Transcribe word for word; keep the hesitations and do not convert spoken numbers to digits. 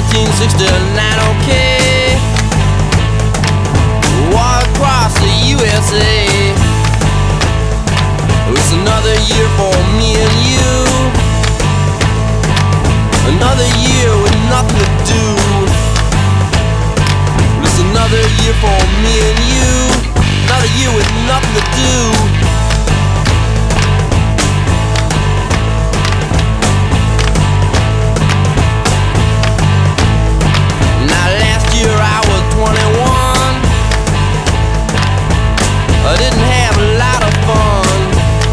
nineteen sixty-nine, okay. Walk across the U S A. It's another year for me and you. Another year with nothing to do. It's another year for me and you. Another year with nothing to do.